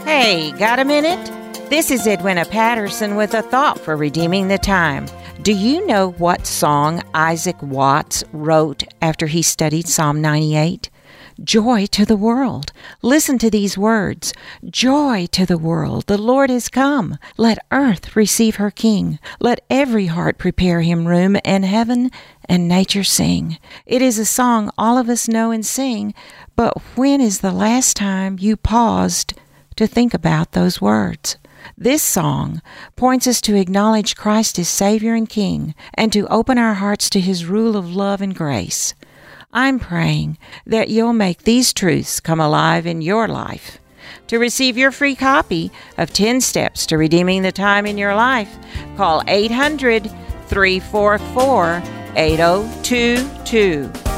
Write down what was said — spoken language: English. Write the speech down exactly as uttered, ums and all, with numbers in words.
Hey, got a minute? This is Edwina Patterson with a thought for redeeming the time. Do you know what song Isaac Watts wrote after he studied Psalm ninety-eight? Joy to the world. Listen to these words. Joy to the world. The Lord is come. Let earth receive her King. Let every heart prepare him room, and heaven and nature sing. It is a song all of us know and sing, but when is the last time you paused to think about those words? This song points us to acknowledge Christ as Savior and King, and to open our hearts to his rule of love and grace. I'm praying that you'll make these truths come alive in your life. To receive your free copy of ten Steps to Redeeming the Time in Your Life, call eight hundred, three four four, eight oh two two.